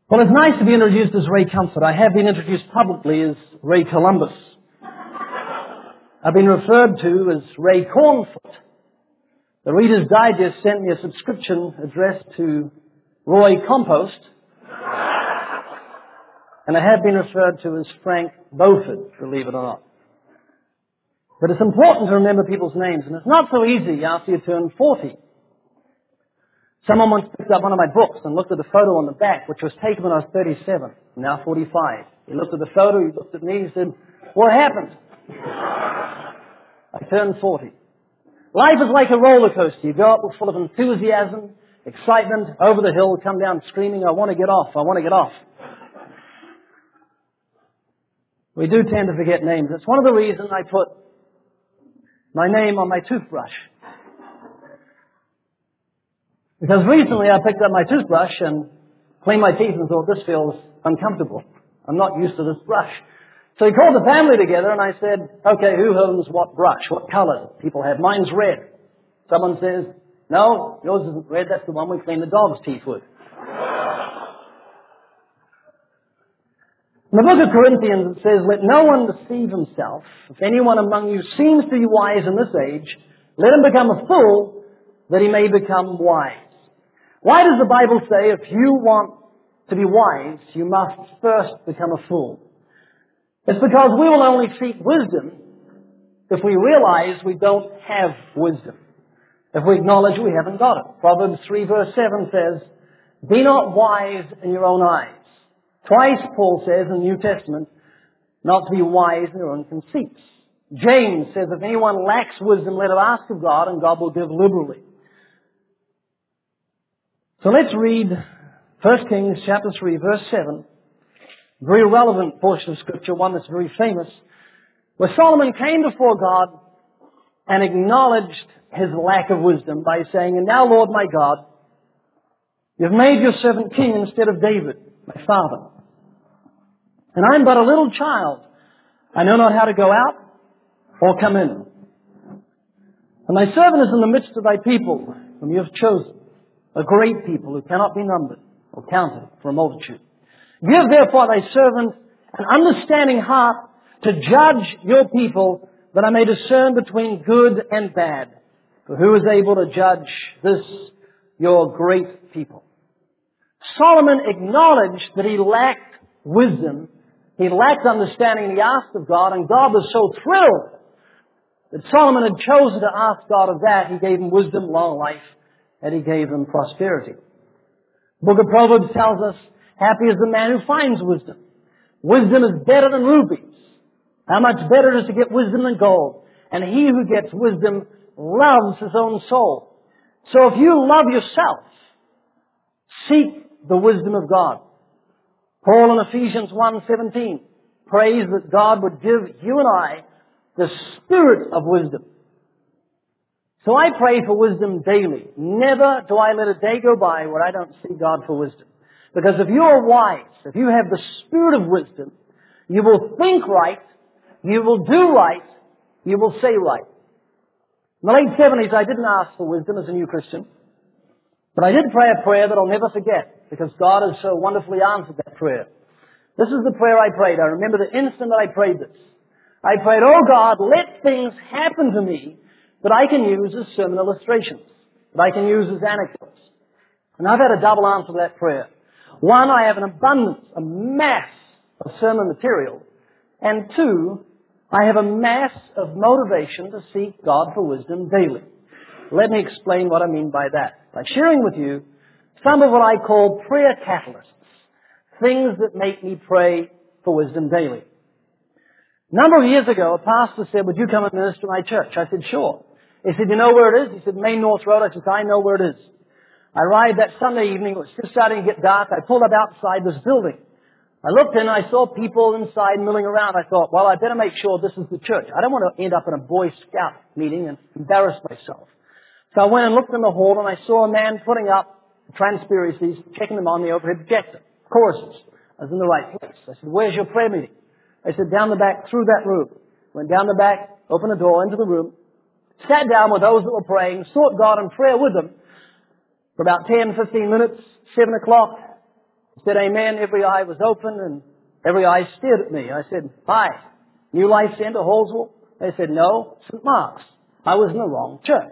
Well, it's nice to be introduced as Ray Comfort. I have been introduced publicly as Ray Columbus. I've been referred to as Ray Cornfoot. The Reader's Digest sent me a subscription addressed to Roy Compost. And I have been referred to as Frank Beauford, believe it or not. But it's important to remember people's names, and it's not so easy after you turn 40. Someone once picked up one of my books and looked at the photo on the back, which was taken when I was 37, I'm now 45. He looked at the photo, he looked at me, he said, "What happened?" I turned 40. Life is like a roller coaster. You go up full of enthusiasm, excitement, over the hill, come down screaming, "I want to get off, I want to get off." We do tend to forget names. That's one of the reasons I put my name on my toothbrush. Because recently I picked up my toothbrush and cleaned my teeth and thought, this feels uncomfortable. I'm not used to this brush. So he called the family together and I said, okay, who owns what brush? What color? People have. Mine's red. Someone says, no, yours isn't red. That's the one we clean the dog's teeth with. In the book of Corinthians it says, let no one deceive himself. If anyone among you seems to be wise in this age, let him become a fool that he may become wise. Why does the Bible say if you want to be wise, you must first become a fool? It's because we will only seek wisdom if we realize we don't have wisdom. If we acknowledge we haven't got it. Proverbs 3 verse 7 says, be not wise in your own eyes. Twice Paul says in the New Testament, not to be wise in your own conceits. James says if anyone lacks wisdom, let him ask of God and God will give liberally. So let's read 1 Kings chapter 3 verse 7. Very relevant portion of Scripture, one that's very famous, where Solomon came before God and acknowledged his lack of wisdom by saying, and now, Lord my God, you've made your servant king instead of David, my father. And I'm but a little child. I know not how to go out or come in. And thy servant is in the midst of thy people, whom you have chosen, a great people who cannot be numbered or counted for a multitude. Give therefore thy servant an understanding heart to judge your people, that I may discern between good and bad. For who is able to judge this, your great people? Solomon acknowledged that he lacked wisdom. He lacked understanding, and he asked of God, and God was so thrilled that Solomon had chosen to ask God of that. He gave him wisdom, long life, and he gave him prosperity. The book of Proverbs tells us, happy is the man who finds wisdom. Wisdom is better than rubies. How much better it is to get wisdom than gold. And he who gets wisdom loves his own soul. So if you love yourself, seek the wisdom of God. Paul in Ephesians 1:17 prays that God would give you and I the spirit of wisdom. So I pray for wisdom daily. Never do I let a day go by where I don't see God for wisdom. Because if you are wise, if you have the spirit of wisdom, you will think right, you will do right, you will say right. In the late 70s, I didn't ask for wisdom as a new Christian. But I did pray a prayer that I'll never forget, because God has so wonderfully answered that prayer. This is the prayer I prayed. I remember the instant that I prayed this. I prayed, oh God, let things happen to me that I can use as sermon illustrations, that I can use as anecdotes. And I've had a double answer to that prayer. One, I have an abundance, a mass of sermon material. And two, I have a mass of motivation to seek God for wisdom daily. Let me explain what I mean by that. By sharing with you some of what I call prayer catalysts. Things that make me pray for wisdom daily. A number of years ago, a pastor said, would you come and minister to my church? I said, sure. He said, you know where it is? He said, Main North Road. I said, I know where it is. I arrived that Sunday evening. It was just starting to get dark. I pulled up outside this building. I looked in and I saw people inside milling around. I thought, well, I better make sure this is the church. I don't want to end up in a Boy Scout meeting and embarrass myself. So I went and looked in the hall and I saw a man putting up transparencies, checking them on the overhead projector. Choruses. I was in the right place. I said, where's your prayer meeting? I said, down the back, through that room. Went down the back, opened the door into the room, sat down with those that were praying, sought God in prayer with them for about 10, 15 minutes. 7 o'clock, said amen. Every eye was open and every eye stared at me. I said, hi, New Life Center, Hallsville? They said, no, St. Mark's. I was in the wrong church.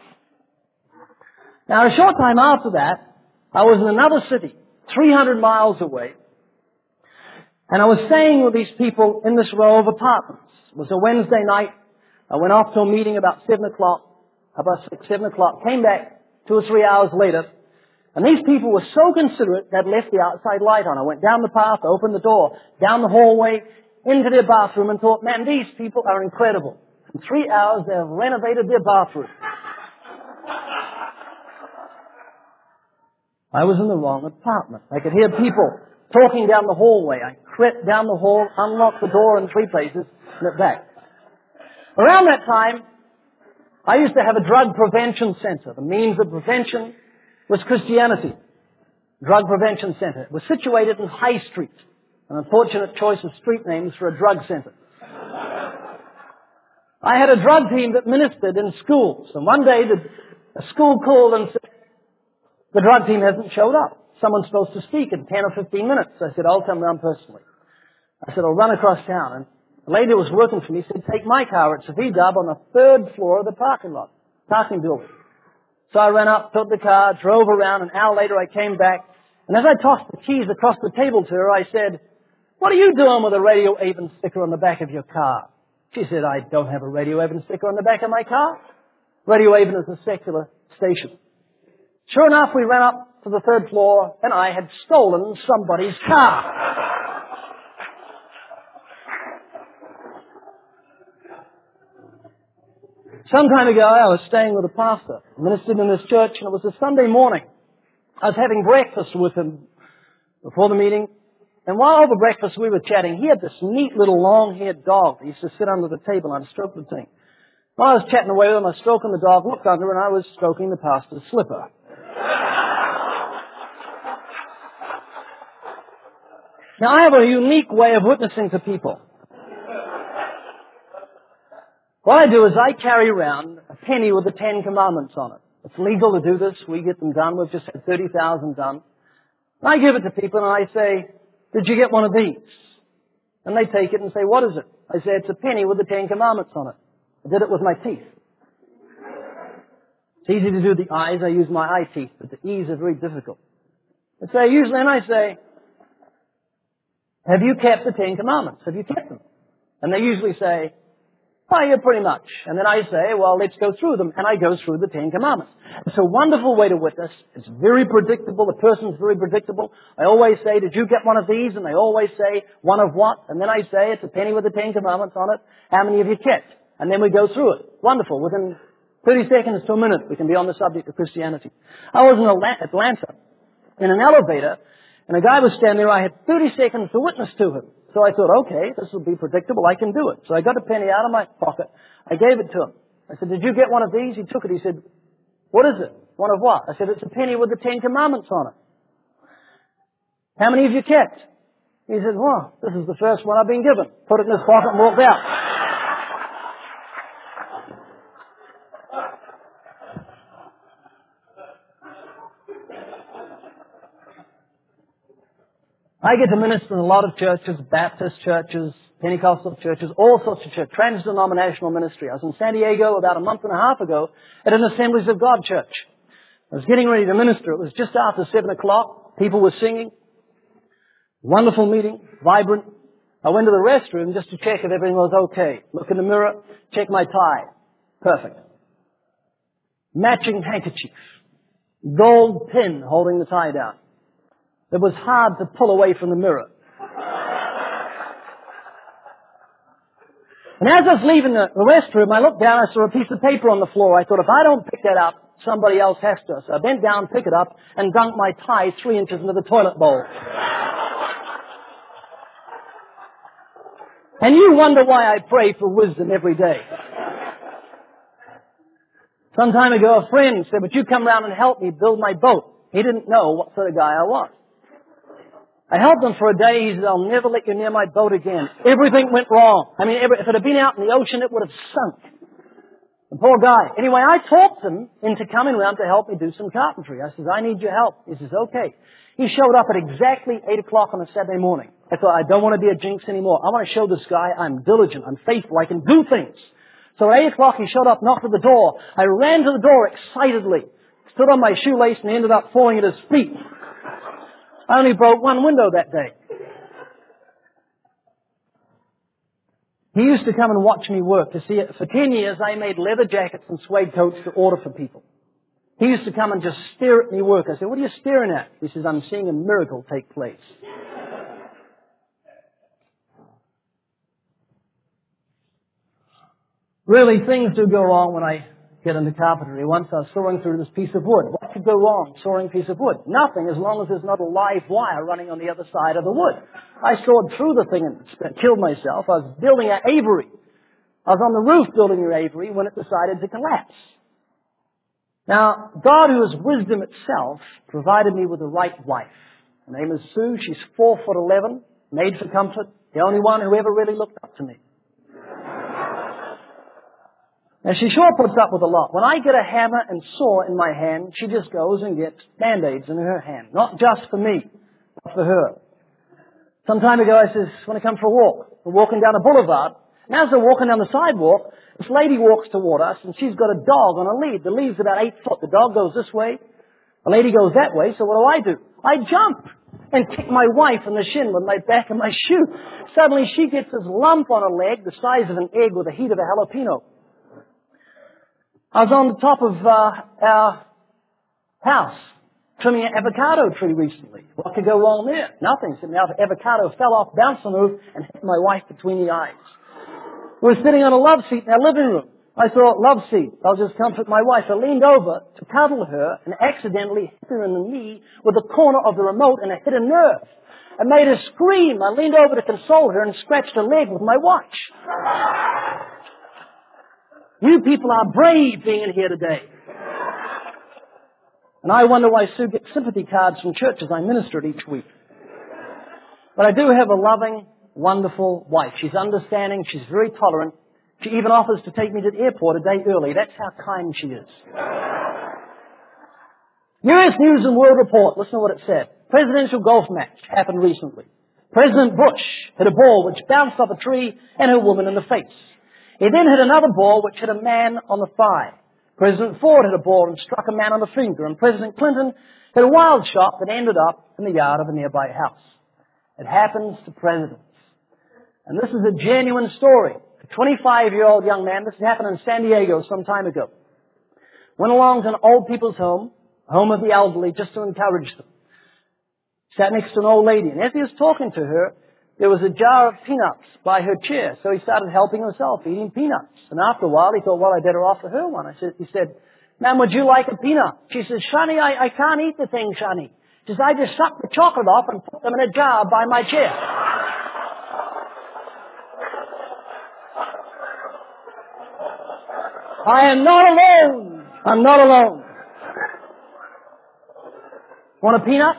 Now, a short time after that, I was in another city, 300 miles away, and I was staying with these people in this row of apartments. It was a Wednesday night. I went off to a meeting about 7 o'clock, came back 2 or 3 hours later, and these people were so considerate they'd left the outside light on. I went down the path, opened the door, down the hallway, into their bathroom, and thought, man, these people are incredible. In 3 hours, they have renovated their bathroom. I was in the wrong apartment. I could hear people talking down the hallway. I crept down the hall, unlocked the door in 3 places, and went back. Around that time, I used to have a drug prevention center. The means of prevention was Christianity. Drug Prevention Center. It was situated in High Street. An unfortunate choice of street names for a drug center. I had a drug team that ministered in schools. And one day, a school called and said, the drug team hasn't showed up. Someone's supposed to speak in 10 or 15 minutes. I said, I'll come down personally. I said, I'll run across town. And the lady who was working for me said, take my car. It's a VW on the 3rd floor of the parking building. So I ran up, took the car, drove around. An hour later, I came back. And as I tossed the keys across the table to her, I said, what are you doing with a Radio Avon sticker on the back of your car? She said, I don't have a Radio Avon sticker on the back of my car. Radio Avon is a secular station. Sure enough, we ran up to the 3rd floor, and I had stolen somebody's car. Some time ago, I was staying with a pastor, ministered in this church, and it was a Sunday morning. I was having breakfast with him before the meeting, and while over breakfast we were chatting, he had this neat little long-haired dog that used to sit under the table, and I'd stroke the thing. While I was chatting away with him, I was stroking the dog, looked under, and I was stroking the pastor's slipper. Now, I have a unique way of witnessing to people. What I do is I carry around a penny with the 10 Commandments on it. It's legal to do this. We get them done. We've just had 30,000 done. And I give it to people and I say, did you get one of these? And they take it and say, what is it? I say, it's a penny with the 10 Commandments on it. I did it with my teeth. It's easy to do the eyes. I use my eye teeth, but the E's are very difficult. I say, usually, and I say, have you kept the 10 Commandments? Have you kept them? And they usually say, oh, yeah, pretty much. And then I say, well, let's go through them. And I go through the 10 Commandments. It's a wonderful way to witness. It's very predictable. The person's very predictable. I always say, did you get one of these? And they always say, one of what? And then I say, it's a penny with the 10 Commandments on it. How many have you kept? And then we go through it. Wonderful. Within 30 seconds to a minute, we can be on the subject of Christianity. I was in Atlanta in an elevator, and a guy was standing there. I had 30 seconds to witness to him. So I thought, okay, this will be predictable. I can do it. So I got a penny out of my pocket. I gave it to him. I said, did you get one of these? He took it. He said, what is it? One of what? I said, it's a penny with the 10 Commandments on it. How many have you kept? He said, well, this is the first one I've been given. Put it in his pocket and walked out. I get to minister in a lot of churches, Baptist churches, Pentecostal churches, all sorts of churches, trans-denominational ministry. I was in San Diego about a month and a half ago at an Assemblies of God church. I was getting ready to minister. It was just after 7 o'clock. People were singing. Wonderful meeting, vibrant. I went to the restroom just to check if everything was okay. Look in the mirror, check my tie. Perfect. Matching handkerchief. Gold pin holding the tie down. It was hard to pull away from the mirror. And as I was leaving the restroom, I looked down, I saw a piece of paper on the floor. I thought, if I don't pick that up, somebody else has to. So I bent down, picked it up, and dunked my tie 3 inches into the toilet bowl. And you wonder why I pray for wisdom every day. Some time ago, a friend said, would you come round and help me build my boat? He didn't know what sort of guy I was. I helped him for a day. He said, I'll never let you near my boat again. Everything went wrong. I mean, if it had been out in the ocean, it would have sunk. The poor guy. Anyway, I talked him into coming around to help me do some carpentry. I said, I need your help. He says, okay. He showed up at exactly 8 o'clock on a Saturday morning. I thought, I don't want to be a jinx anymore. I want to show this guy I'm diligent, I'm faithful, I can do things. So at 8 o'clock he showed up, knocked at the door. I ran to the door excitedly, stood on my shoelace and ended up falling at his feet. I only broke one window that day. He used to come and watch me work. You see, for 10 years I made leather jackets and suede coats to order for people. He used to come and just stare at me work. I said, what are you staring at? He says, I'm seeing a miracle take place. Really, things do go wrong when I get into carpentry. Once I was sawing through this piece of wood. What could go wrong sawing a piece of wood? Nothing, as long as there's not a live wire running on the other side of the wood. I sawed through the thing and killed myself. I was building an aviary. I was on the roof building an aviary when it decided to collapse. Now, God, who is wisdom itself, provided me with the right wife. Her name is Sue. She's 4'11", made for comfort, the only one who ever really looked up to me. Now, she sure puts up with a lot. When I get a hammer and saw in my hand, she just goes and gets Band-Aids in her hand. Not just for me, but for her. Some time ago, I says, want to come for a walk? We're walking down a boulevard. And as we're walking down the sidewalk, this lady walks toward us, and she's got a dog on a lead. The lead's about 8 foot. The dog goes this way. The lady goes that way. So what do? I jump and kick my wife in the shin with my back of my shoe. Suddenly, she gets this lump on her leg the size of an egg with the heat of a jalapeno. I was on the top of our house trimming an avocado tree recently. What could go wrong there? Nothing. So the avocado fell off, bounced on the roof, and hit my wife between the eyes. We were sitting on a love seat in our living room. I thought, love seat, I'll just comfort my wife. I leaned over to cuddle her and accidentally hit her in the knee with the corner of the remote, and it hit a nerve. I made her scream. I leaned over to console her and scratched her leg with my watch. You people are brave being in here today. And I wonder why Sue gets sympathy cards from churches I minister at each week. But I do have a loving, wonderful wife. She's understanding. She's very tolerant. She even offers to take me to the airport a day early. That's how kind she is. U.S. News and World Report. Listen to what it said. Presidential golf match happened recently. President Bush hit a ball which bounced off a tree and hit a woman in the face. He then hit another ball which hit a man on the thigh. President Ford hit a ball and struck a man on the finger. And President Clinton hit a wild shot that ended up in the yard of a nearby house. It happens to presidents. And this is a genuine story. A 25-year-old young man, this happened in San Diego some time ago, went along to an old people's home, a home of the elderly, just to encourage them. Sat next to an old lady. And as he was talking to her, there was a jar of peanuts by her chair, so he started helping himself, eating peanuts. And after a while, he thought, well, I better offer her one. He said, ma'am, would you like a peanut? She says, Shani, I can't eat the thing, Shani. She says, I just sucked the chocolate off and put them in a jar by my chair. I am not alone. I'm not alone. Want a peanut?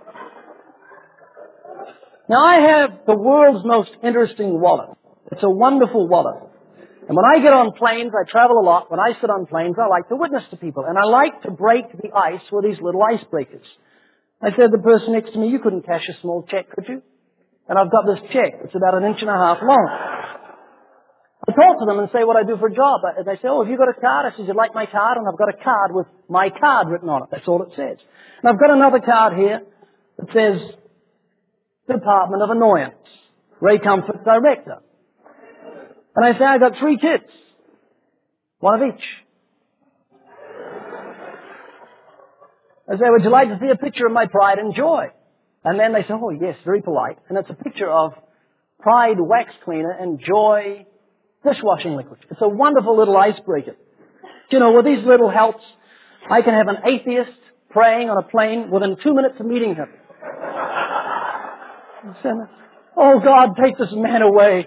Now, I have the world's most interesting wallet. It's a wonderful wallet. And when I get on planes, I travel a lot. When I sit on planes, I like to witness to people. And I like to break the ice with these little icebreakers. I said to the person next to me, you couldn't cash a small check, could you? And I've got this check. It's about 1.5 inches long. I talk to them and say what I do for a job. And they say, oh, have you got a card? I said, you like my card? And I've got a card with my card written on it. That's all it says. And I've got another card here that says, Department of Annoyance, Ray Comfort, Director. And I say, I've got 3 kids, one of each. I say, would you like to see a picture of my pride and joy? And then they say, oh yes, very polite. And it's a picture of Pride wax cleaner and Joy dishwashing liquid. It's a wonderful little icebreaker. Do you know, with these little helps, I can have an atheist praying on a plane within 2 minutes of meeting him. Oh God, take this man away.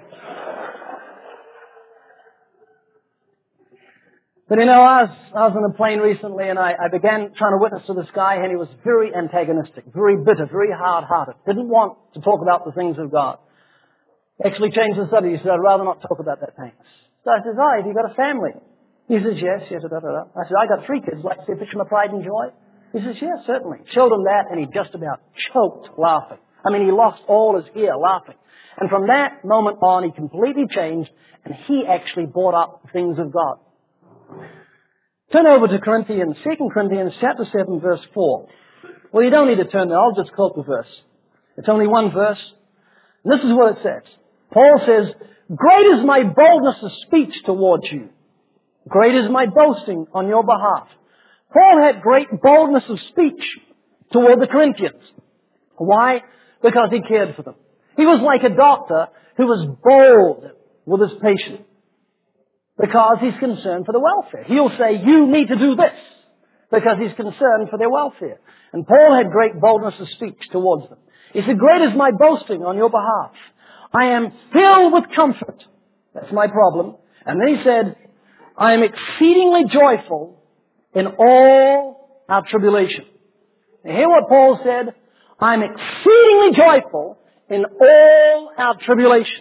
But you know, I was on a plane recently and I began trying to witness to this guy, and he was very antagonistic, very bitter, very hard-hearted. Didn't want to talk about the things of God. Actually changed the subject. He said, I'd rather not talk about that, thanks. So I said, oh, have you got a family? He says, yes. I said, I got 3 kids. Like to see a picture of my pride and joy? He says, yes, certainly. Showed him that, and he just about choked laughing. I mean, he lost all his ear laughing. And from that moment on, he completely changed, and he actually brought up the things of God. Turn over to Corinthians, 2 Corinthians chapter 7, verse 4. Well, you don't need to turn there. I'll just quote the verse. It's only one verse. And this is what it says. Paul says, great is my boldness of speech towards you. Great is my boasting on your behalf. Paul had great boldness of speech toward the Corinthians. Why? Because he cared for them. He was like a doctor who was bold with his patient because he's concerned for the welfare. He'll say, you need to do this, because he's concerned for their welfare. And Paul had great boldness of speech towards them. He said, great is my boasting on your behalf. I am filled with comfort. That's my problem. And then he said, I am exceedingly joyful in all our tribulation. You hear what Paul said? I'm exceedingly joyful in all our tribulation.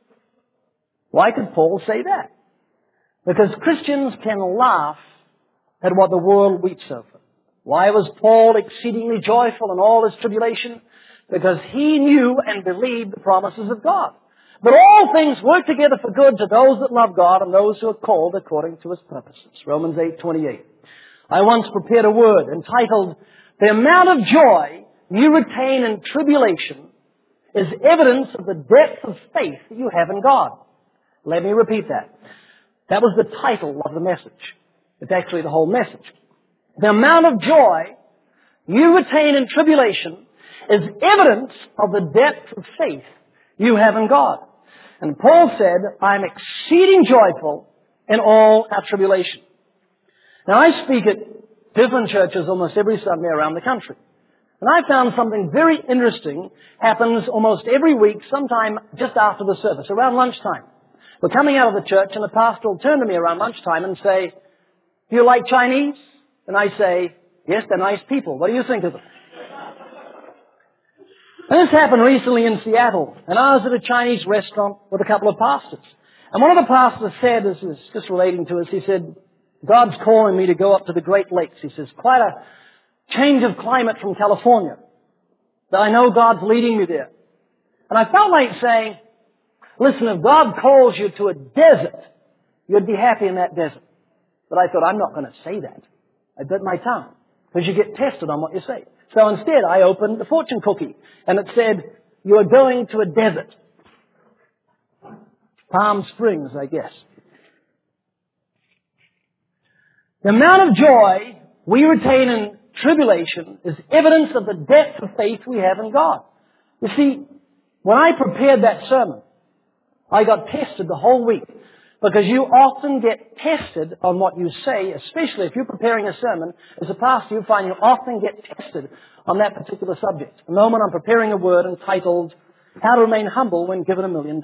Why could Paul say that? Because Christians can laugh at what the world weeps over. Why was Paul exceedingly joyful in all his tribulation? Because he knew and believed the promises of God. But all things work together for good to those that love God and those who are called according to His purposes. Romans 8:28. I once prepared a word entitled, the amount of joy you retain in tribulation is evidence of the depth of faith that you have in God. Let me repeat that. That was the title of the message. It's actually the whole message. The amount of joy you retain in tribulation is evidence of the depth of faith you have in God. And Paul said, I'm exceeding joyful in all our tribulation. Now I speak at different churches almost every Sunday around the country. And I found something very interesting happens almost every week, sometime just after the service, around lunchtime. We're coming out of the church and the pastor will turn to me around lunchtime and say, do you like Chinese? And I say, yes, they're nice people. What do you think of them? And this happened recently in Seattle. And I was at a Chinese restaurant with a couple of pastors. And one of the pastors said, this is just relating to us, he said, God's calling me to go up to the Great Lakes. He says, quite a change of climate from California. That I know God's leading me there. And I felt like saying, listen, if God calls you to a desert, you'd be happy in that desert. But I thought, I'm not going to say that. I bit my tongue. Because you get tested on what you say. So instead, I opened the fortune cookie. And it said, you are going to a desert. Palm Springs, I guess. The amount of joy we retain in tribulation is evidence of the depth of faith we have in God. You see, when I prepared that sermon, I got tested the whole week. Because you often get tested on what you say, especially if you're preparing a sermon. As a pastor, you find you often get tested on that particular subject. The moment I'm preparing a word entitled, How to Remain Humble When Given $1 Million.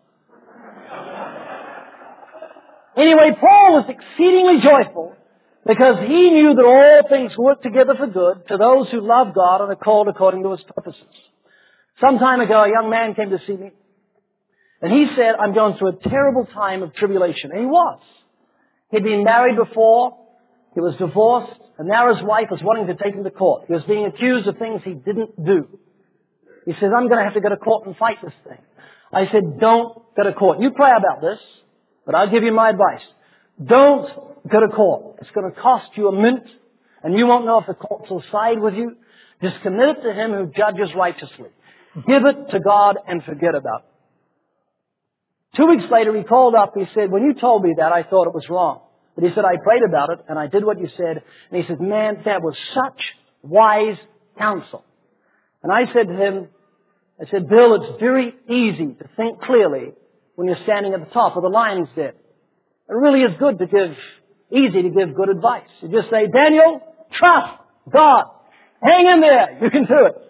Anyway, Paul was exceedingly joyful because he knew that all things work together for good to those who love God and are called according to His purposes. Some time ago, a young man came to see me. And he said, I'm going through a terrible time of tribulation. And he was. He'd been married before. He was divorced. And now his wife was wanting to take him to court. He was being accused of things he didn't do. He says, I'm going to have to go to court and fight this thing. I said, don't go to court. You pray about this, but I'll give you my advice. Don't go to court. It's going to cost you a mint, and you won't know if the courts will side with you. Just commit it to Him who judges righteously. Give it to God and forget about it. 2 weeks later, he called up. He said, when you told me that, I thought it was wrong. But he said, I prayed about it, and I did what you said. And he said, man, that was such wise counsel. And I said to him, I said, Bill, it's very easy to think clearly when you're standing at the top of the lion's den. It really is easy to give good advice. You just say, Daniel, trust God. Hang in there. You can do it.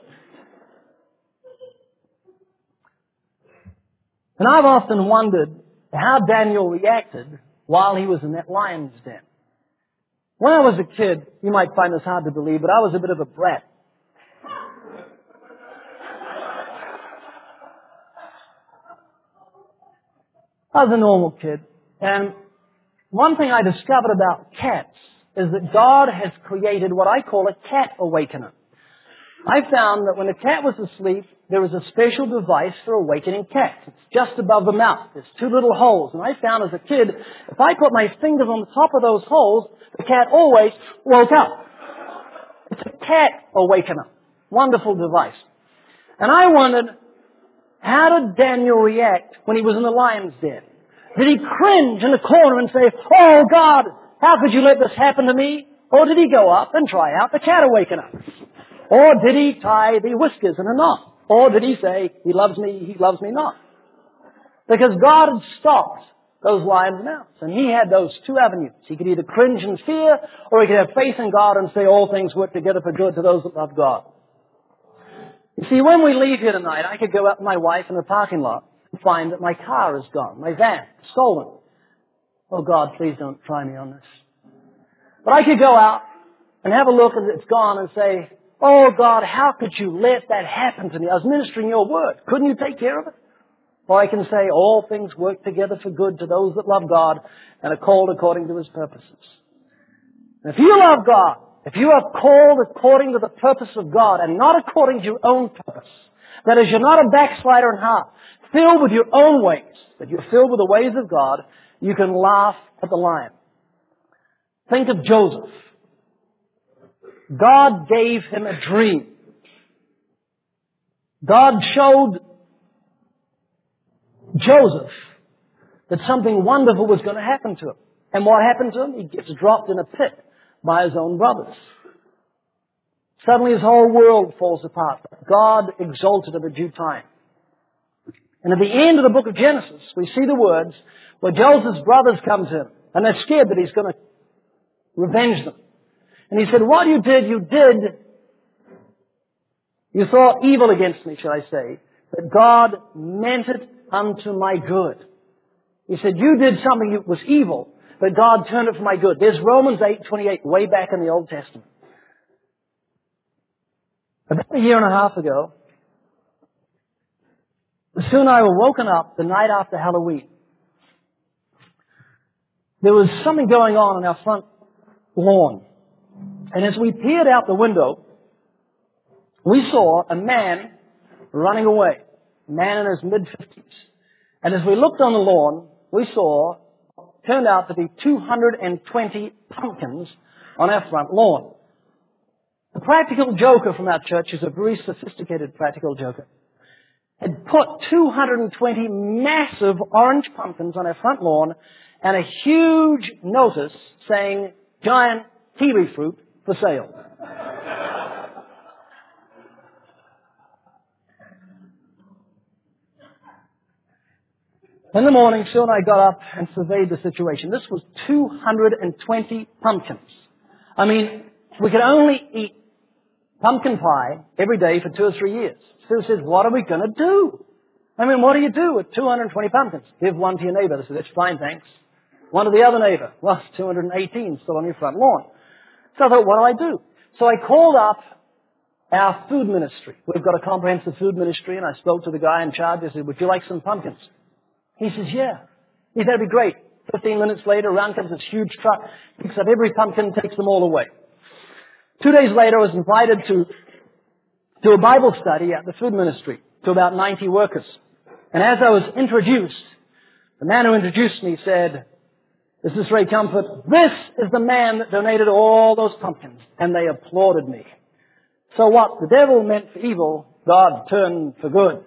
And I've often wondered how Daniel reacted while he was in that lion's den. When I was a kid, you might find this hard to believe, but I was a bit of a brat. I was a normal kid. And one thing I discovered about cats is that God has created what I call a cat awakener. I found that when a cat was asleep, there was a special device for awakening cats. It's just above the mouth. There's two little holes. And I found as a kid, if I put my fingers on the top of those holes, the cat always woke up. It's a cat awakener. Wonderful device. And I wondered, how did Daniel react when he was in the lion's den? Did he cringe in the corner and say, "Oh God, how could you let this happen to me?" Or did he go up and try out the cat awakener? Or did he tie the whiskers in a knot? Or did he say, "He loves me not"? Because God had stopped those lions' mouths. And he had those two avenues. He could either cringe in fear, or he could have faith in God and say, "All things work together for good to those that love God." You see, when we leave here tonight, I could go up with my wife in the parking lot and find that my car is gone, my van, stolen. Oh God, please don't try me on this. But I could go out and have a look and it's gone and say, "Oh God, how could you let that happen to me? I was ministering your word. Couldn't you take care of it?" Or I can say, "All things work together for good to those that love God and are called according to His purposes." And if you love God, if you are called according to the purpose of God and not according to your own purpose, that is, you're not a backslider in heart, filled with your own ways, but you're filled with the ways of God, you can laugh at the lion. Think of Joseph. God gave him a dream. God showed Joseph that something wonderful was going to happen to him. And what happened to him? He gets dropped in a pit by his own brothers. Suddenly his whole world falls apart. God exalted him at due time. And at the end of the book of Genesis, we see the words where Joseph's brothers come to him. And they're scared that he's going to revenge them. And he said, "What you thought evil against me, shall I say, but God meant it unto my good." He said, "You did something that was evil, but God turned it for my good." There's Romans 8:28, way back in the Old Testament. About a year and a half ago, Sue and I were woken up the night after Halloween. There was something going on in our front lawn. And as we peered out the window, we saw a man running away. A man in his mid-50s. And as we looked on the lawn, we saw, turned out to be 220 pumpkins on our front lawn. The practical joker from our church is a very sophisticated practical joker. Had put 220 massive orange pumpkins on our front lawn and a huge notice saying, "Giant kiwi fruit for sale." In the morning, Sue and I got up and surveyed the situation. This was 220 pumpkins. I mean, we could only eat pumpkin pie every day for 2 or 3 years. Sue says, "What are we going to do?" I mean, what do you do with 220 pumpkins? Give one to your neighbor. They said, "That's fine, thanks." One to the other neighbor. Well, it's 218 still on your front lawn. So I thought, what do I do? So I called up our food ministry. We've got a comprehensive food ministry, and I spoke to the guy in charge. I said, "Would you like some pumpkins?" He says, "Yeah." He said, "That'd be great." 15 minutes later, around comes this huge truck, picks up every pumpkin, takes them all away. 2 days later, I was invited to a Bible study at the food ministry to about 90 workers. And as I was introduced, the man who introduced me said, "This is Ray Comfort. This is the man that donated all those pumpkins." And they applauded me. So what the devil meant for evil, God turned for good.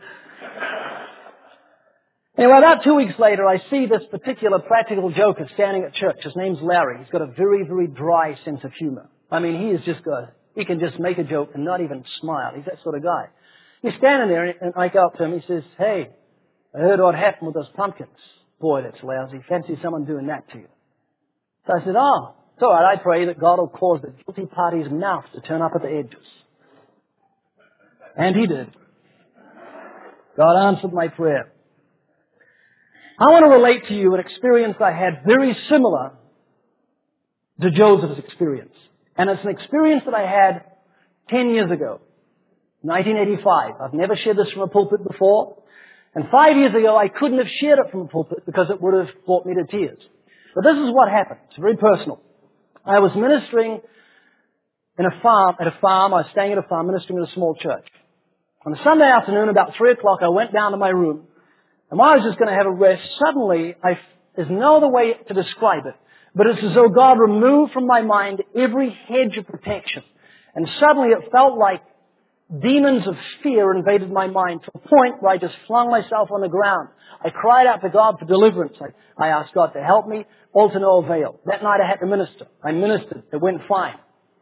Anyway, about 2 weeks later, I see this particular practical joker standing at church. His name's Larry. He's got a very, very dry sense of humor. I mean, he can just make a joke and not even smile. He's that sort of guy. He's standing there, and I go up to him. He says, "Hey, I heard what happened with those pumpkins. Boy, that's lousy. Fancy someone doing that to you." So I said, "Oh, it's all right. I pray that God will cause the guilty party's mouth to turn up at the edges." And He did. God answered my prayer. I want to relate to you an experience I had very similar to Joseph's experience. And it's an experience that I had 10 years ago, 1985. I've never shared this from a pulpit before. And 5 years ago, I couldn't have shared it from a pulpit because it would have brought me to tears. But this is what happened. It's very personal. I was ministering at a farm. I was staying at a farm, ministering at a small church. On a Sunday afternoon, about 3 o'clock, I went down to my room. And while I was just going to have a rest, suddenly, there's no other way to describe it, but it's as though God removed from my mind every hedge of protection. And suddenly it felt like demons of fear invaded my mind to a point where I just flung myself on the ground. I cried out to God for deliverance. I asked God to help me, all to no avail. That night I had to minister. I ministered. It went fine.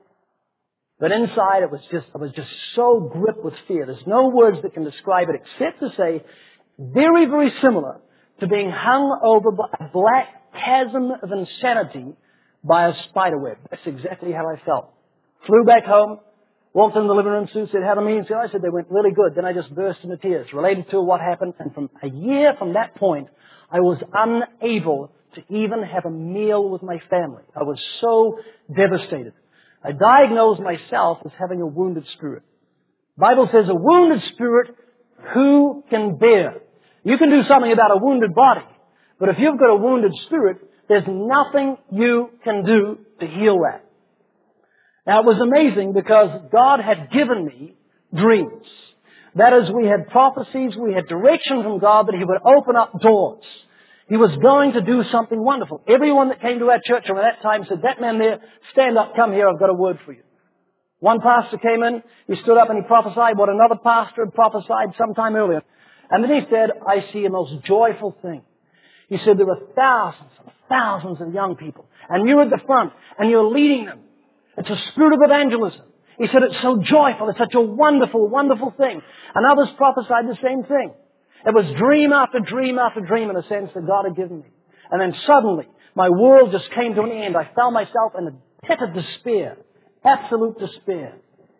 But inside I was just so gripped with fear. There's no words that can describe it except to say, very, very similar to being hung over by a black chasm of insanity by a spider web. That's exactly how I felt. Flew back home, walked in the living room, Sue said, how the meetings go? I said, they went really good. Then I just burst into tears related to what happened. And from a year from that point, I was unable to even have a meal with my family. I was so devastated. I diagnosed myself as having a wounded spirit. The Bible says a wounded spirit, who can bear? You can do something about a wounded body, but if you've got a wounded spirit, there's nothing you can do to heal that. Now, it was amazing because God had given me dreams. That is, we had prophecies, we had direction from God that He would open up doors. He was going to do something wonderful. Everyone that came to our church around that time said, that man there, stand up, come here, I've got a word for you. One pastor came in, he stood up and he prophesied what another pastor had prophesied sometime earlier. And then he said, I see a most joyful thing. He said, there are thousands and thousands of young people, and you're at the front, and you're leading them. It's a spirit of evangelism. He said, it's so joyful, it's such a wonderful, wonderful thing. And others prophesied the same thing. It was dream after dream after dream in a sense that God had given me. And then suddenly, my world just came to an end. I found myself in a pit of despair. Absolute despair.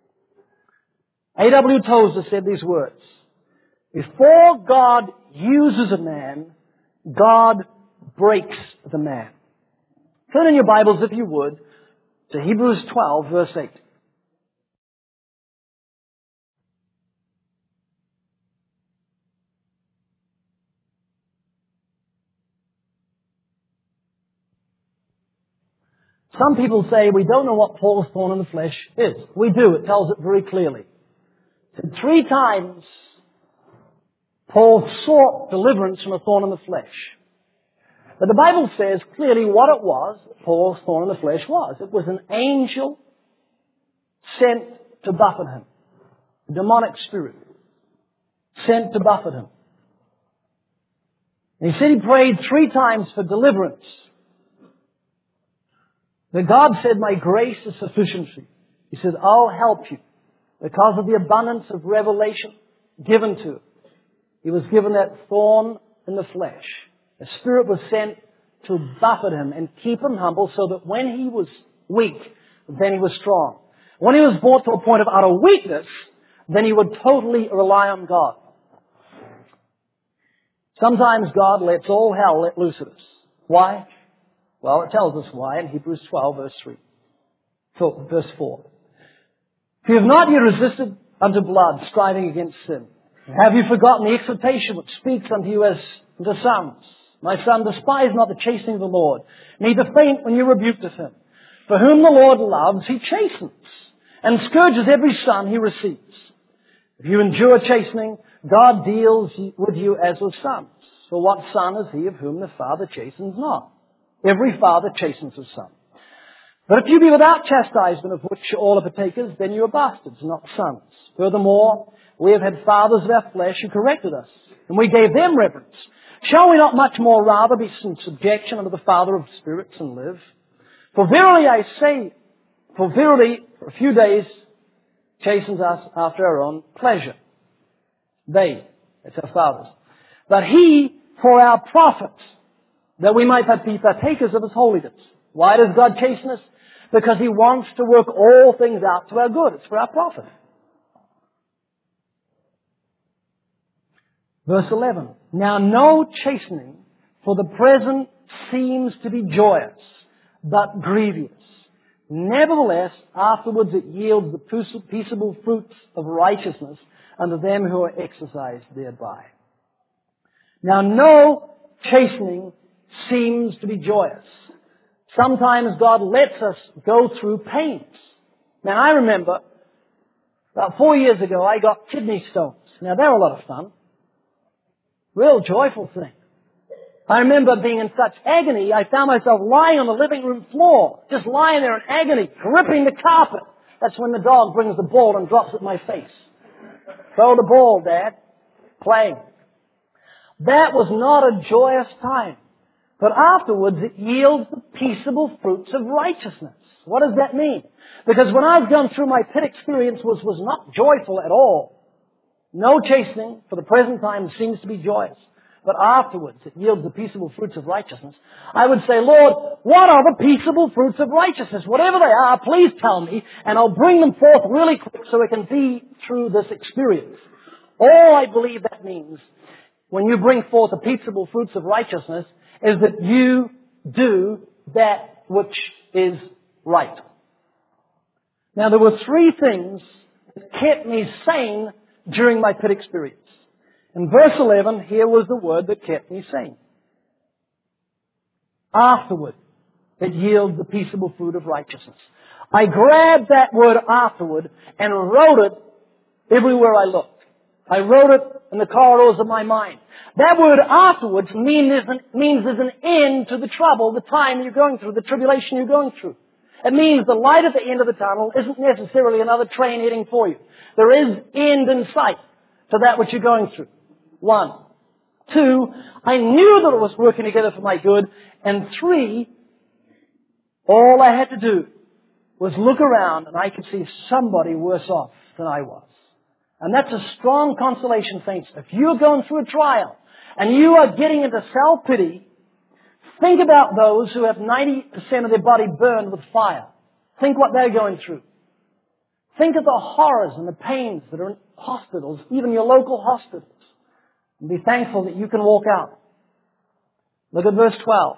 A.W. Tozer said these words. Before God uses a man, God breaks the man. Turn in your Bibles, if you would, to Hebrews 12, verse 8. Some people say we don't know what Paul's thorn in the flesh is. We do. It tells it very clearly. And 3 times, Paul sought deliverance from a thorn in the flesh. But the Bible says clearly what it was, Paul's thorn in the flesh was. It was an angel sent to buffet him. A demonic spirit sent to buffet him. And he said he prayed 3 times for deliverance. But God said, my grace is sufficiency. He said, I'll help you because of the abundance of revelation given to him. He was given that thorn in the flesh. A spirit was sent to buffet him and keep him humble so that when he was weak, then he was strong. When he was brought to a point of utter weakness, then he would totally rely on God. Sometimes God lets all hell let loose at us. Why? Well, it tells us why in Hebrews 12, verse 4. For you have not yet resisted unto blood, striving against sin. Have you forgotten the exhortation which speaks unto you as unto sons? My son, despise not the chastening of the Lord, neither faint when you rebuked of him. For whom the Lord loves, he chastens, and scourges every son he receives. If you endure chastening, God deals with you as with sons. For what son is he of whom the Father chastens not? Every father chastens his son. But if you be without chastisement, of which all are partakers, then you are bastards, not sons. Furthermore, we have had fathers of our flesh who corrected us, and we gave them reverence. Shall we not much more rather be in subjection unto the Father of spirits and live? For verily I say, for verily for a few days chastens us after our own pleasure. They, that's our fathers. But He for our profit, that we might be partakers of His holiness. Why does God chasten us? Because He wants to work all things out to our good. It's for our profit. Verse 11. Now no chastening for the present seems to be joyous, but grievous. Nevertheless, afterwards it yields the peaceable fruits of righteousness unto them who are exercised thereby. Now no chastening seems to be joyous. Sometimes God lets us go through pains. Now I remember about 4 years ago I got kidney stones. Now they're a lot of fun. Real joyful thing. I remember being in such agony, I found myself lying on the living room floor, just lying there in agony, gripping the carpet. That's when the dog brings the ball and drops it in my face. Throw the ball, Dad. Playing. That was not a joyous time. But afterwards it yields the peaceable fruits of righteousness. What does that mean? Because when I was going through my pit experience was not joyful at all. No chastening for the present time seems to be joyous. But afterwards it yields the peaceable fruits of righteousness. I would say, Lord, what are the peaceable fruits of righteousness? Whatever they are, please tell me, and I'll bring them forth really quick so it can be through this experience. All I believe that means, when you bring forth the peaceable fruits of righteousness, is that you do that which is right. Now there were 3 things that kept me sane during my pit experience. In verse 11, here was the word that kept me sane. Afterward, it yields the peaceable fruit of righteousness. I grabbed that word afterward and wrote it everywhere I looked. I wrote it in the corridors of my mind. That word afterwards means there's an end to the trouble, the time you're going through, the tribulation you're going through. It means the light at the end of the tunnel isn't necessarily another train heading for you. There is end in sight to that which you're going through. 1. 2, I knew that it was working together for my good. And 3, all I had to do was look around and I could see somebody worse off than I was. And that's a strong consolation, saints. If you're going through a trial and you are getting into self-pity, think about those who have 90% of their body burned with fire. Think what they're going through. Think of the horrors and the pains that are in hospitals, even your local hospitals. And be thankful that you can walk out. Look at verse 12.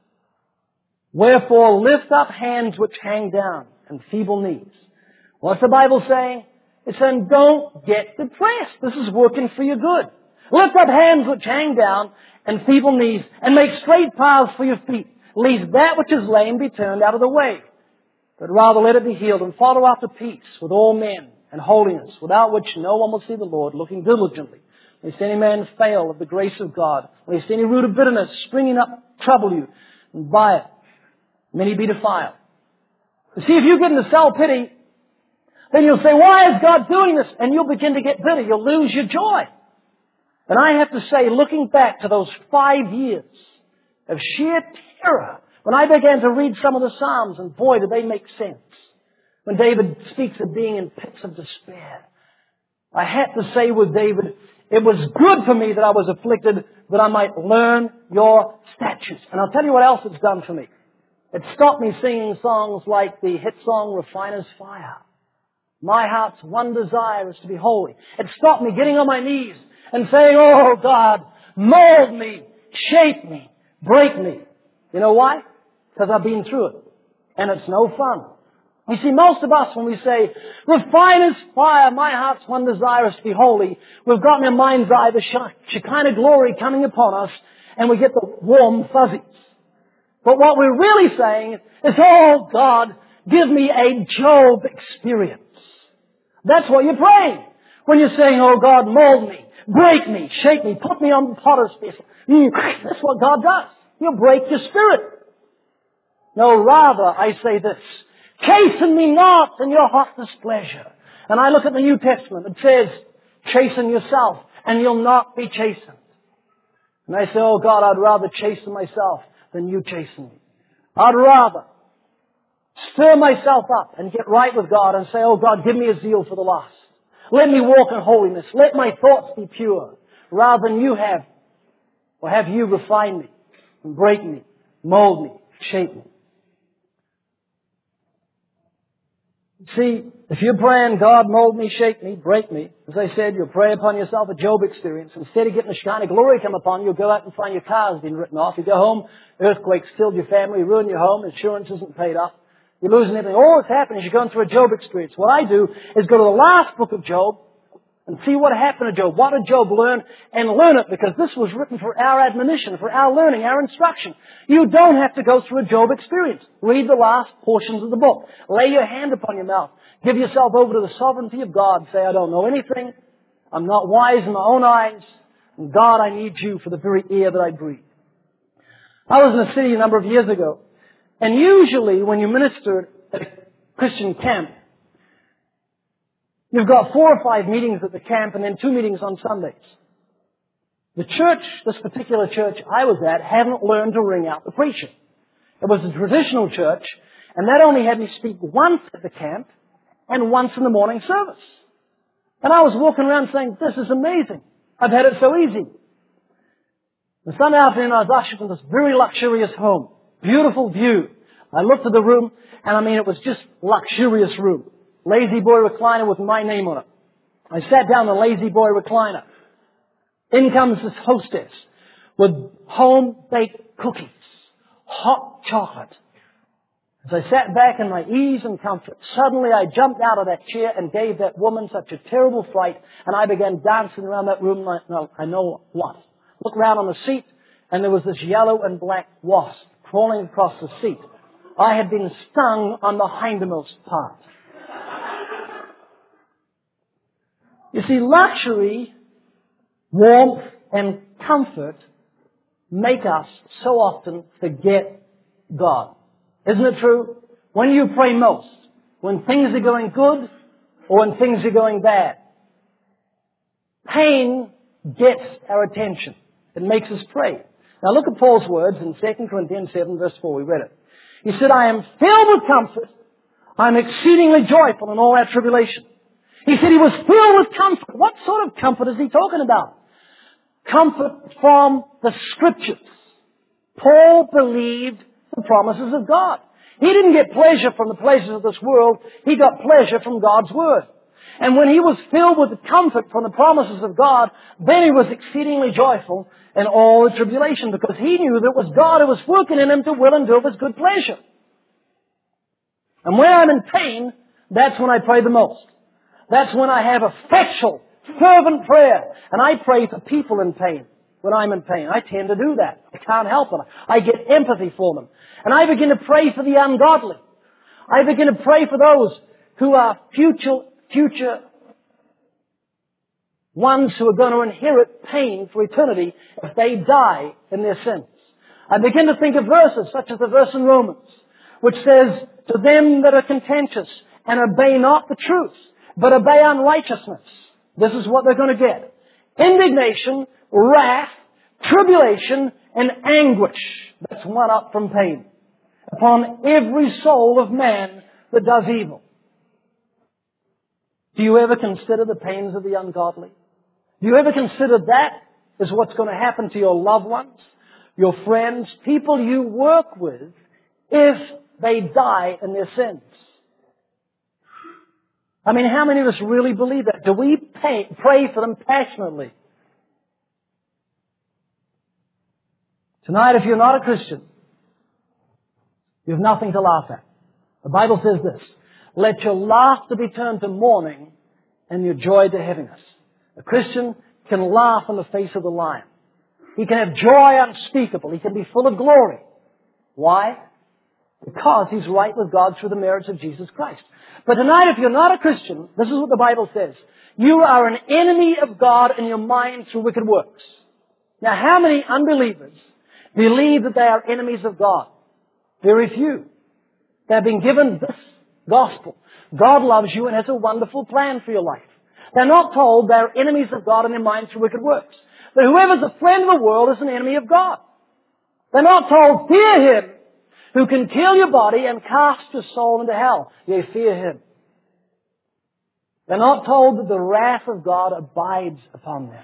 Wherefore lift up hands which hang down and feeble knees. What's the Bible saying? It's saying don't get depressed. This is working for your good. Lift up hands which hang down and feeble knees and make straight paths for your feet, lest that which is lame be turned out of the way. But rather let it be healed and follow after peace with all men and holiness, without which no one will see the Lord, looking diligently, lest any man fail of the grace of God, lest any root of bitterness springing up trouble you, and by it many be defiled. You see, if you get into self-pity, then you'll say, why is God doing this? And you'll begin to get bitter. You'll lose your joy. And I have to say, looking back to those 5 years of sheer terror, when I began to read some of the Psalms, and boy, did they make sense. When David speaks of being in pits of despair, I had to say with David, it was good for me that I was afflicted, that I might learn your statutes. And I'll tell you what else it's done for me. It stopped me singing songs like the hit song, Refiner's Fire. My heart's one desire is to be holy. It stopped me getting on my knees and saying, oh God, mold me, shape me, break me. You know why? Because I've been through it. And it's no fun. You see, most of us, when we say, refiner's fire, my heart's one desire is to be holy, we've got in our mind's eye the Shekinah glory coming upon us, and we get the warm fuzzies. But what we're really saying is, oh God, give me a Job experience. That's what you're praying. When you're saying, oh God, mold me, break me, shape me, put me on the potter's vessel. That's what God does. He'll break your spirit. No, rather, I say this, chasten me not in your hot displeasure. And I look at the New Testament. It says, chasten yourself, and you'll not be chastened. And I say, oh God, I'd rather chasten myself than you chasten me. I'd rather stir myself up and get right with God and say, oh God, give me a zeal for the lost. Let me walk in holiness. Let my thoughts be pure. Rather than you have, or have you refine me and break me, mold me, shape me. See, if you're praying, God, mold me, shape me, break me, as I said, you'll pray upon yourself a Job experience. Instead of getting the Shekinah glory come upon you, you'll go out and find your car's been written off. You go home, earthquakes killed your family, ruined your home, insurance isn't paid up. You're losing everything. All that's happening is you're going through a Job experience. What I do is go to the last book of Job, and see what happened to Job. What did Job learn? And learn it, because this was written for our admonition, for our learning, our instruction. You don't have to go through a Job experience. Read the last portions of the book. Lay your hand upon your mouth. Give yourself over to the sovereignty of God. Say, I don't know anything. I'm not wise in my own eyes. And God, I need you for the very air that I breathe. I was in a city a number of years ago. And usually when you minister at a Christian camp, you've got 4 or 5 meetings at the camp and then 2 meetings on Sundays. The church, this particular church I was at, hadn't learned to ring out the preacher. It was a traditional church, and that only had me speak once at the camp and once in the morning service. And I was walking around saying, this is amazing. I've had it so easy. The Sunday afternoon I was ushered into this very luxurious home. Beautiful view. I looked at the room, and it was just luxurious room. Lazy Boy recliner with my name on it. I sat down in the Lazy Boy recliner. In comes this hostess with home-baked cookies, hot chocolate. As I sat back in my ease and comfort, suddenly I jumped out of that chair and gave that woman such a terrible fright, and I began dancing around that room like, no, I know what. Looked around on the seat, and there was this yellow and black wasp crawling across the seat. I had been stung on the hindermost part. You see, luxury, warmth, and comfort make us so often forget God. Isn't it true? When you pray most, when things are going good or when things are going bad, pain gets our attention. It makes us pray. Now look at Paul's words in 2 Corinthians 7 verse 4. We read it. He said, I am filled with comfort. I am exceedingly joyful in all our tribulation. He said he was filled with comfort. What sort of comfort is he talking about? Comfort from the Scriptures. Paul believed the promises of God. He didn't get pleasure from the pleasures of this world. He got pleasure from God's Word. And when he was filled with the comfort from the promises of God, then he was exceedingly joyful in all the tribulation, because he knew that it was God who was working in him to will and do of his good pleasure. And when I'm in pain, that's when I pray the most. That's when I have effectual, fervent prayer. And I pray for people in pain when I'm in pain. I tend to do that. I can't help it. I get empathy for them. And I begin to pray for the ungodly. I begin to pray for those who are future ones who are going to inherit pain for eternity if they die in their sins. I begin to think of verses such as the verse in Romans, which says, to them that are contentious and obey not the truth, but obey unrighteousness. This is what they're going to get. Indignation, wrath, tribulation, and anguish. That's one up from pain. Upon every soul of man that does evil. Do you ever consider the pains of the ungodly? Do you ever consider that is what's going to happen to your loved ones, your friends, people you work with, if they die in their sins? How many of us really believe that? Do we pray for them passionately? Tonight, if you're not a Christian, you have nothing to laugh at. The Bible says this, let your laughter be turned to mourning and your joy to heaviness. A Christian can laugh in the face of the lion. He can have joy unspeakable. He can be full of glory. Why? Because he's right with God through the merits of Jesus Christ. But tonight, if you're not a Christian, this is what the Bible says. You are an enemy of God in your mind through wicked works. Now, how many unbelievers believe that they are enemies of God? Very few. They've been given this gospel. God loves you and has a wonderful plan for your life. They're not told they're enemies of God in their mind through wicked works. But whoever's a friend of the world is an enemy of God. They're not told, fear Him who can kill your body and cast your soul into hell. Yea, fear Him. They're not told that the wrath of God abides upon them.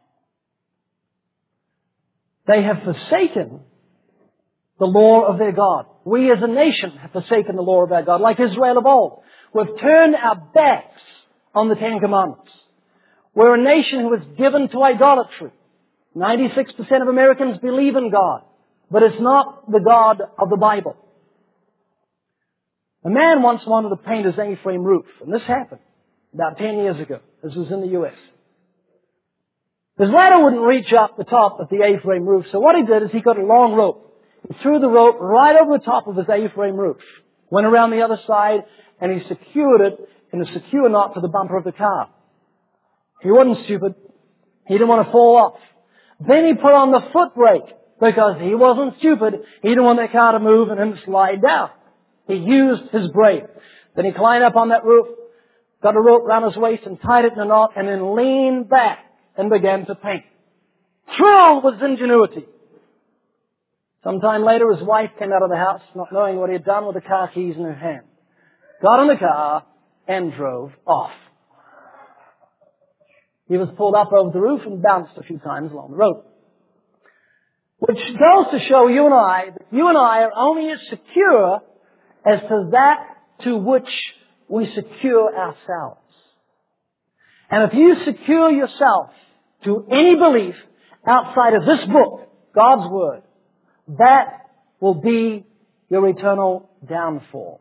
They have forsaken the law of their God. We as a nation have forsaken the law of our God, like Israel of old. We've turned our backs on the Ten Commandments. We're a nation who is given to idolatry. 96% of Americans believe in God, but it's not the God of the Bible. A man once wanted to paint his A-frame roof, and this happened. about 10 years ago. This was in the U.S. His ladder wouldn't reach up the top of the A-frame roof, so what he did is he got a long rope. He threw the rope right over the top of his A-frame roof, went around the other side, and he secured it in a secure knot to the bumper of the car. He wasn't stupid. He didn't want to fall off. Then he put on the foot brake because he wasn't stupid. He didn't want that car to move and him slide down. He used his brake. Then he climbed up on that roof, got a rope around his waist and tied it in a knot, and then leaned back and began to paint. Thrilled with his ingenuity. Sometime later, his wife came out of the house, not knowing what he had done with the car keys in her hand. Got in the car and drove off. He was pulled up over the roof and bounced a few times along the road. Which goes to show you and I that you and I are only as secure as to that to which we secure ourselves. And if you secure yourself to any belief outside of this book, God's Word, that will be your eternal downfall.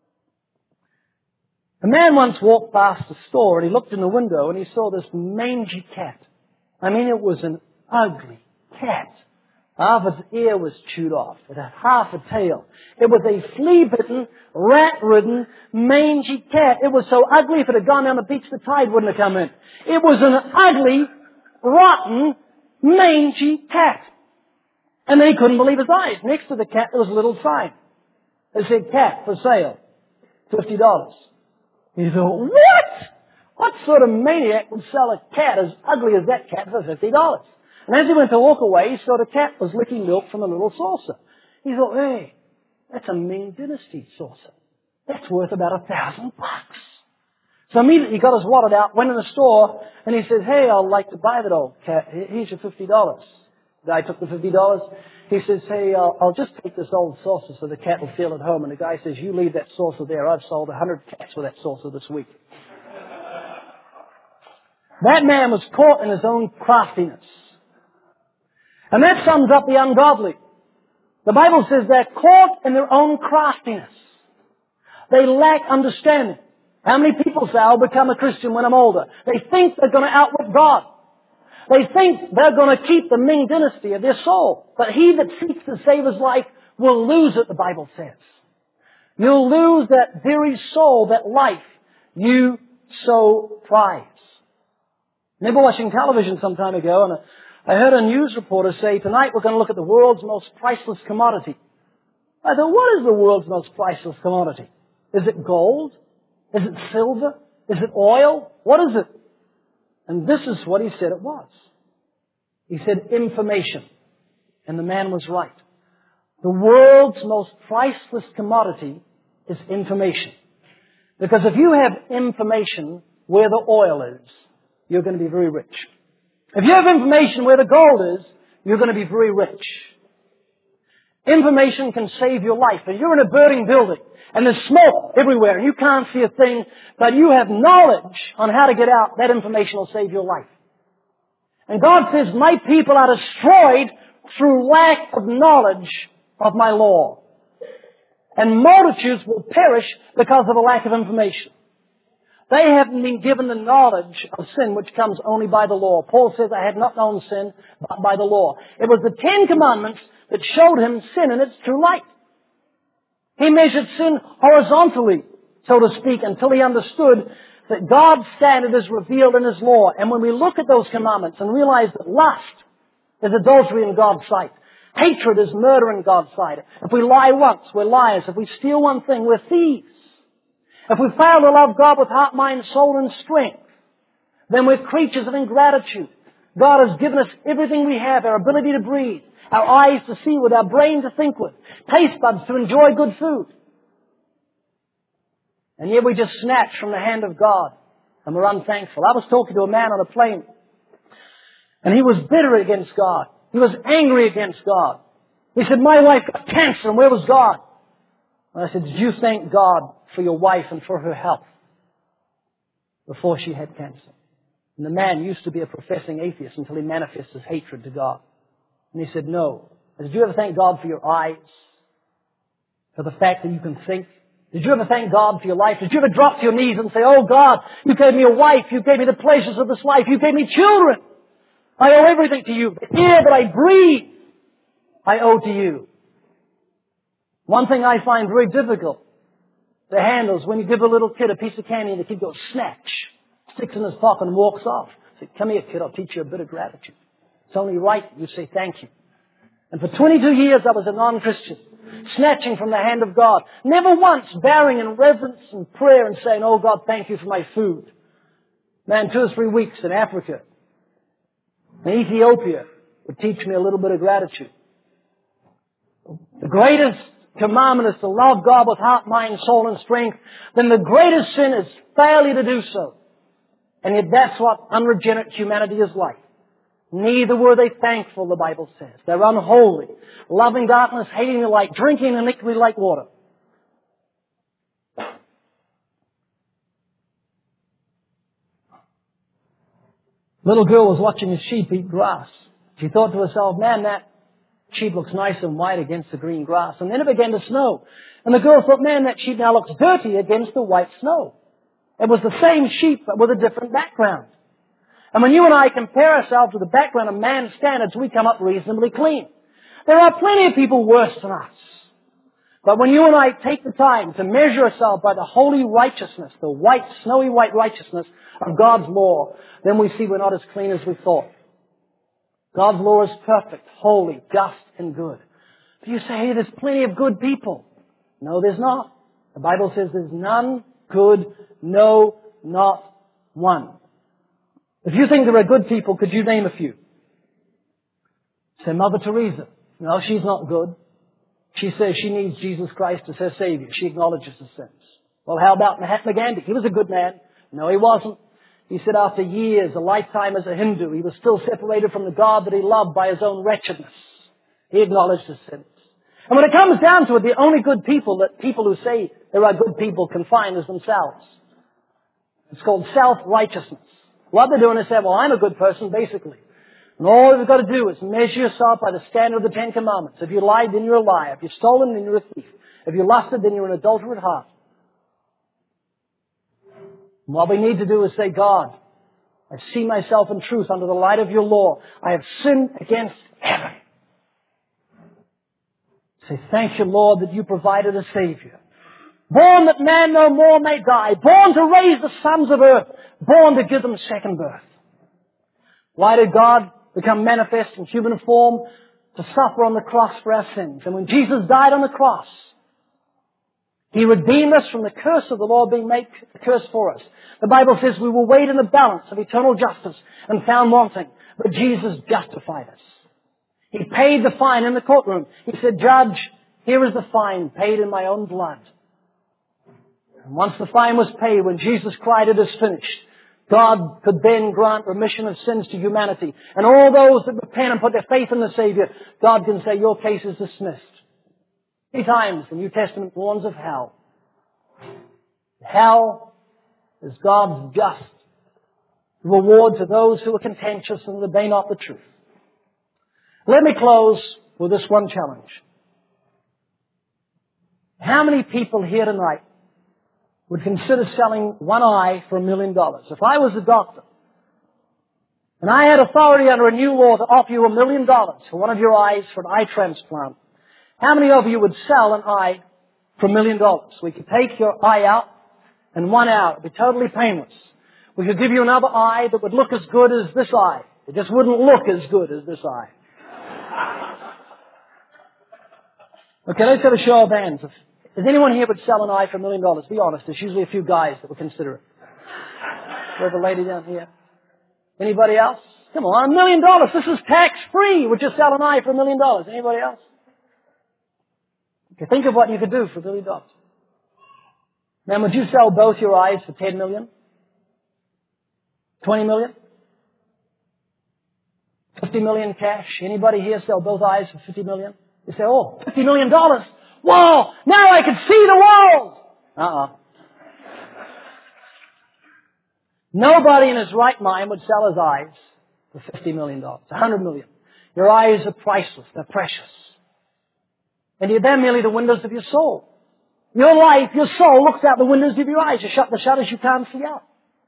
A man once walked past a store and he looked in the window and he saw this mangy cat. I mean, it was an ugly cat. Half its ear was chewed off. It had half a tail. It was a flea-bitten, rat-ridden, mangy cat. It was so ugly if it had gone down the beach, the tide wouldn't have come in. It was an ugly, rotten, mangy cat. And then he couldn't believe his eyes. Next to the cat there was a little sign. It said, "Cat for sale, $50. He thought, what? What sort of maniac would sell a cat as ugly as that cat for $50? And as he went to walk away, he saw the cat was licking milk from a little saucer. He thought, hey, that's a Ming Dynasty saucer. That's worth about $1,000. So immediately he got his wallet out, went in the store, and he said, hey, I'd like to buy that old cat. Here's your $50. The guy took the $50. He says, hey, I'll just take this old saucer so the cat will feel at home. And the guy says, you leave that saucer there. I've sold 100 cats with that saucer this week. That man was caught in his own craftiness. And that sums up the ungodly. The Bible says they're caught in their own craftiness. They lack understanding. How many people say, I'll become a Christian when I'm older? They think they're going to outwit God. They think they're going to keep the Ming Dynasty of their soul. But he that seeks to save his life will lose it, the Bible says. You'll lose that very soul, that life you so prize. I remember watching television some time ago, and I heard a news reporter say, tonight we're going to look at the world's most priceless commodity. I thought, what is the world's most priceless commodity? Is it gold? Is it silver? Is it oil? What is it? And this is what he said it was. He said information. And the man was right. The world's most priceless commodity is information. Because if you have information where the oil is, you're going to be very rich. If you have information where the gold is, you're going to be very rich. Information can save your life. If you're in a burning building and there's smoke everywhere and you can't see a thing, but you have knowledge on how to get out, that information will save your life. And God says, my people are destroyed through lack of knowledge of my law. And multitudes will perish because of a lack of information. They haven't been given the knowledge of sin which comes only by the law. Paul says, I had not known sin but by the law. It was the 10 Commandments that showed him sin in its true light. He measured sin horizontally, so to speak, until he understood that God's standard is revealed in His law. And when we look at those commandments and realize that lust is adultery in God's sight, hatred is murder in God's sight. If we lie once, we're liars. If we steal one thing, we're thieves. If we fail to love God with heart, mind, soul, and strength, then we're creatures of ingratitude. God has given us everything we have, our ability to breathe, our eyes to see with, our brain to think with, taste buds to enjoy good food. And yet we just snatch from the hand of God, and we're unthankful. I was talking to a man on a plane, and he was bitter against God. He was angry against God. He said, my wife got cancer, and where was God? And I said, did you thank God for your wife and for her health before she had cancer? And the man used to be a professing atheist until he manifested his hatred to God. And he said, no. I said, did you ever thank God for your eyes? For the fact that you can think, Did you ever thank God for your life? Did you ever drop to your knees and say, oh God, you gave me a wife, you gave me the pleasures of this life, you gave me children. I owe everything to you. The air that I breathe, I owe to you. One thing I find very difficult to handle is when you give a little kid a piece of candy and the kid goes snatch, sticks in his pocket and walks off. Say, come here kid, I'll teach you a bit of gratitude. It's only right you say thank you. And for 22 years I was a non-Christian, snatching from the hand of God. Never once bowing in reverence and prayer and saying, oh God, thank you for my food. Man, 2 or 3 weeks in Africa, in Ethiopia, would teach me a little bit of gratitude. The greatest commandment is to love God with heart, mind, soul, and strength. Then the greatest sin is failure to do so. And yet that's what unregenerate humanity is like. Neither were they thankful, the Bible says. They're unholy, loving darkness, hating the light, drinking iniquity like water. Little girl was watching a sheep eat grass. She thought to herself, man, that sheep looks nice and white against the green grass. And then it began to snow. And the girl thought, man, that sheep now looks dirty against the white snow. It was the same sheep, but with a different background. And when you and I compare ourselves to the background of man's standards, we come up reasonably clean. There are plenty of people worse than us. But when you and I take the time to measure ourselves by the holy righteousness, the white, snowy white righteousness of God's law, then we see we're not as clean as we thought. God's law is perfect, holy, just, and good. But you say, hey, there's plenty of good people. No, there's not. The Bible says there's none good, no, not one. If you think there are good people, could you name a few? Say Mother Teresa. No, she's not good. She says she needs Jesus Christ as her Savior. She acknowledges her sins. Well, how about Mahatma Gandhi? He was a good man. No, he wasn't. He said after years, a lifetime as a Hindu, he was still separated from the God that he loved by his own wretchedness. He acknowledged his sins. And when it comes down to it, the only good people that people who say there are good people can find is themselves. It's called self-righteousness. What they're doing is saying, well, I'm a good person, basically. And all you've got to do is measure yourself by the standard of the Ten Commandments. If you lied, then you're a liar. If you've stolen, then you're a thief. If you lusted, then you're an adulterer at heart. And what we need to do is say, God, I see myself in truth under the light of your law. I have sinned against heaven. Say, thank you, Lord, that you provided a Savior. Born that man no more may die. Born to raise the sons of earth. Born to give them second birth. Why did God become manifest in human form? To suffer on the cross for our sins. And when Jesus died on the cross, He redeemed us from the curse of the law being made a curse for us. The Bible says we were weighed in the balance of eternal justice and found wanting. But Jesus justified us. He paid the fine in the courtroom. He said, Judge, here is the fine paid in my own blood. And once the fine was paid, when Jesus cried, it is finished, God could then grant remission of sins to humanity. And all those that repent and put their faith in the Savior, God can say, your case is dismissed. 3 times the New Testament warns of hell. Hell is God's just reward to those who are contentious and obey not the truth. Let me close with this one challenge. How many people here tonight would consider selling one eye for $1 million? If I was a doctor and I had authority under a new law to offer you $1 million for one of your eyes for an eye transplant, how many of you would sell an eye for $1 million? We could take your eye out and one out. It would be totally painless. We could give you another eye that would look as good as this eye. It just wouldn't look as good as this eye. Okay, let's have a show of hands. Is anyone here would sell an eye for $1 million? Be honest. There's usually a few guys that would consider it. We have a lady down here. Anybody else? Come on, $1 million. This is tax-free. Would you sell an eye for $1 million? Anybody else? Okay, think of what you could do for $1 million. Now, would you sell both your eyes for $10 million? $20 million? $50 million cash? Anybody here sell both eyes for $50 million? You say, oh, $50 million? Whoa! Now I can see the world! Nobody in his right mind would sell his eyes for $50 million. $100 million. Your eyes are priceless. They're precious. And they're merely the windows of your soul. Your life, your soul looks out the windows of your eyes. You shut the shutters, you can't see out.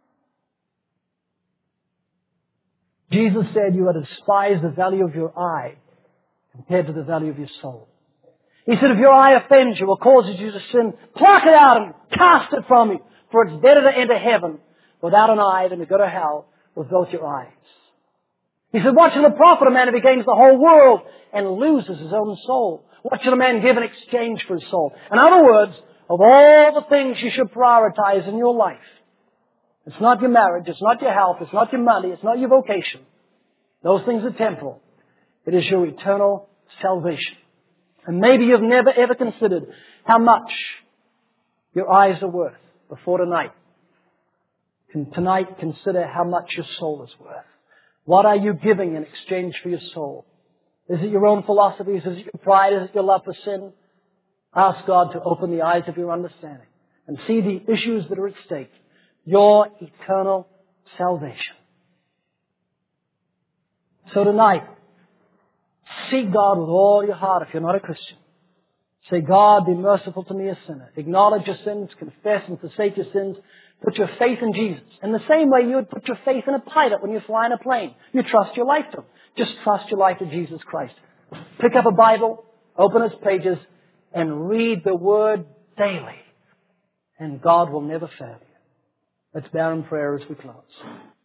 Jesus said you are to despise the value of your eye compared to the value of your soul. He said if your eye offends you or causes you to sin, pluck it out and cast it from you. For it's better to enter heaven without an eye than to go to hell with both your eyes. He said, what shall it profit a man if he gains the whole world and loses his own soul? What should a man give in exchange for his soul? In other words, of all the things you should prioritize in your life, it's not your marriage, it's not your health, it's not your money, it's not your vocation. Those things are temporal. It is your eternal salvation. And maybe you've never ever considered how much your eyes are worth before tonight. Tonight, consider how much your soul is worth. What are you giving in exchange for your soul? Is it your own philosophies? Is it your pride? Is it your love for sin? Ask God to open the eyes of your understanding and see the issues that are at stake. Your eternal salvation. So tonight, seek God with all your heart if you're not a Christian. Say, God, be merciful to me, a sinner. Acknowledge your sins, confess and forsake your sins. Put your faith in Jesus. In the same way you would put your faith in a pilot when you fly in a plane. You trust your life to Him. Just trust your life to Jesus Christ. Pick up a Bible, open its pages, and read the Word daily. And God will never fail you. Let's bow in prayer as we close.